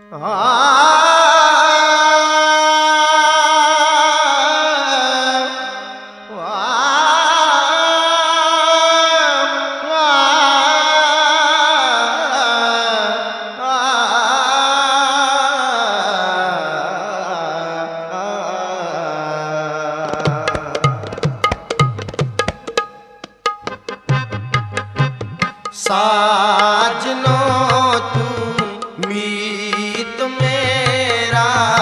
साजनो तू मीत मेरा,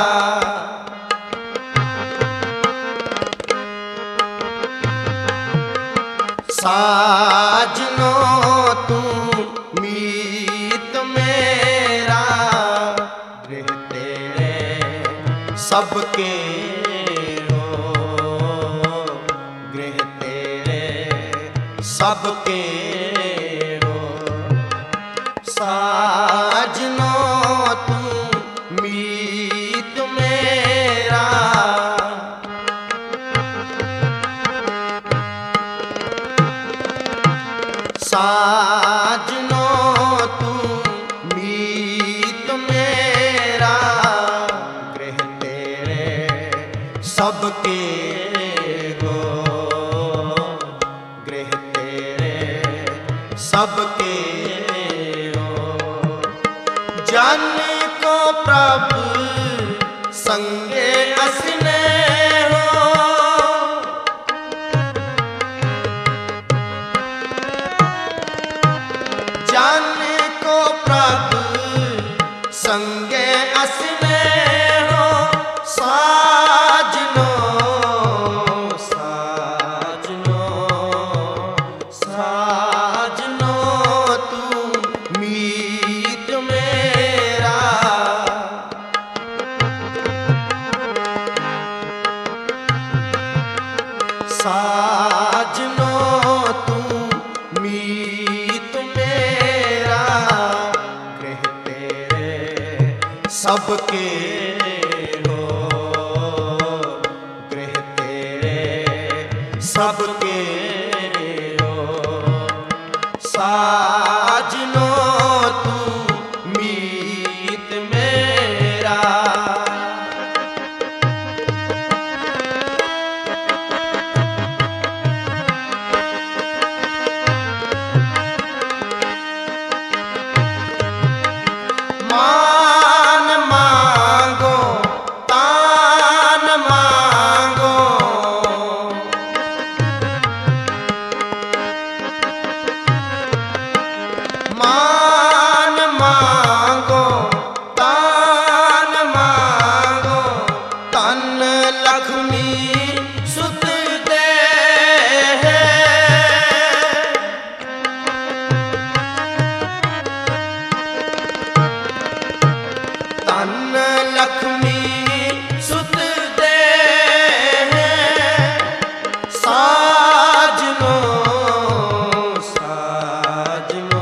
साजनो तू मीत मेरा, गृह तेरे सबके हो, गृह तेरे सबके साजनो तू मीत मेरा, साजनो तू मीत मेरा, गृह तेरे सबके हो, गृह तेरे सबके जन को प्रभु संगे असने हो, जन को प्रभु संगे असने हो, साजनो साजनो साजनो तू मीत मेरा, साजनो तू मीत मेरा, गृह तेरे सबके हो, गृह तेरे सबके हो, साजनो तू मीत मेरा। मान मांगो तान मांगो, मान मांगो तान मांगो, तन लक्ष्मी सुत दे, तन लक्ष्मी सुत दे, साजनो साजनो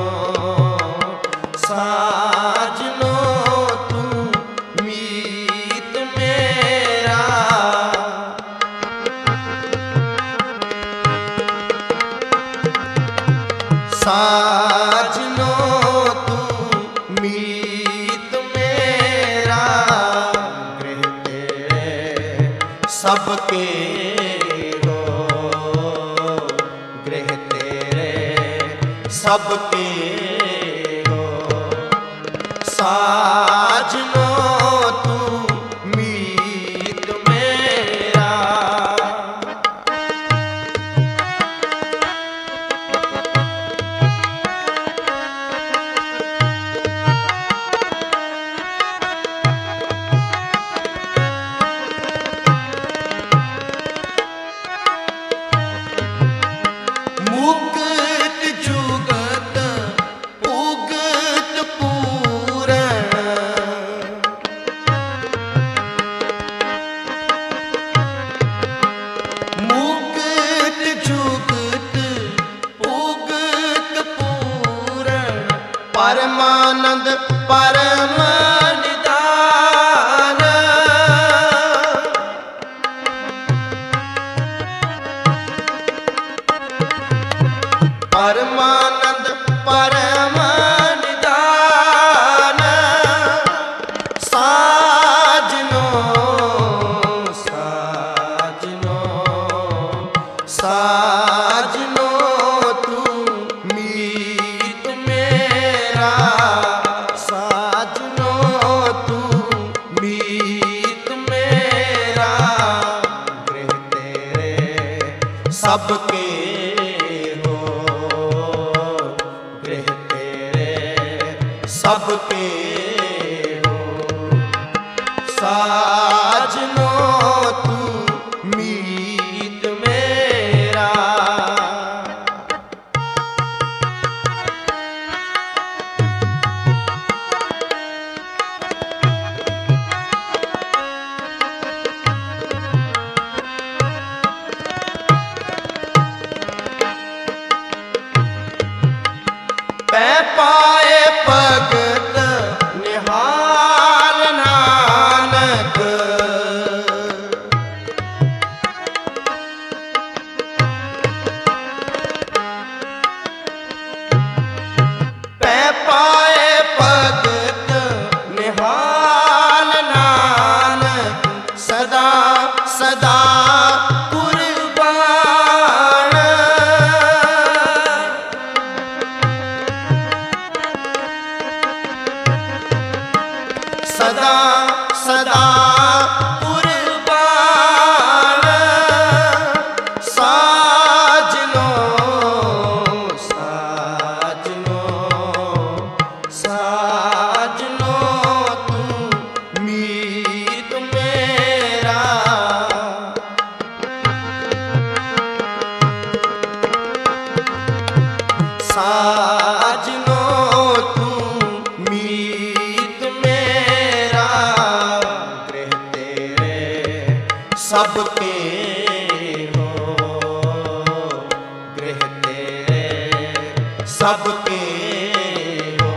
साजनो तू मीत मेरा, साजनो तू मीत मेरा, गृह तेरे सबके हो, गृह तेरे सबके हो, साजनो तू मीत मेरा। मुक्त जुगत उगत पूरण, मुक्त जुगत उगत पूरण, परमानंद परम निदान, परमानंद परम निदान, सबके हो गृह तेरे सबके हो साजनो तू मीत मेरा। पै पाए भगत निहाल नानक पै पाए भगत निहाल नानक सदा सदा कुर्बान। सदा सदा कुर्बान साजनो साजनो साजनो तू मीत मेरा। साजनो तू मीत मेरा गृह तेरे सबके हो गृह तेरे सबके हो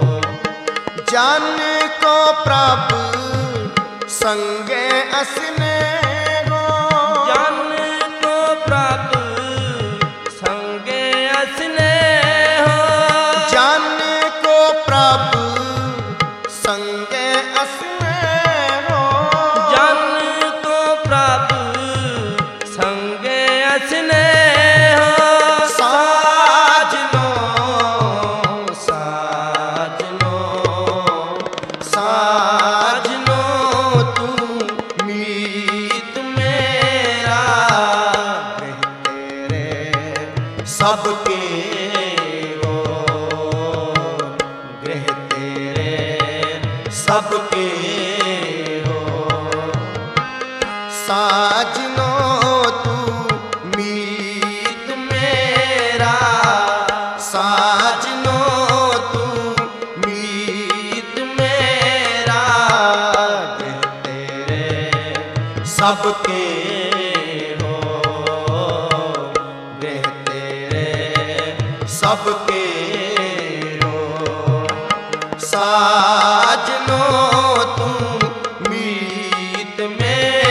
जन को प्रभु संगे असने हो जन को प्रभु संगे असने हो जन को प्रभु संगे असने हो जन को प्रभु संगे असने हो साजनो साजनो साजनो तू मीत मेरा गृह तेरे सबके हो गृह तेरे सबके हो साजनो तू मीत मेरा साजनो तू मीत मेरा गृह तेरे सबके हो गृह तेरे सबके हो साजनो तू मीत मेरा।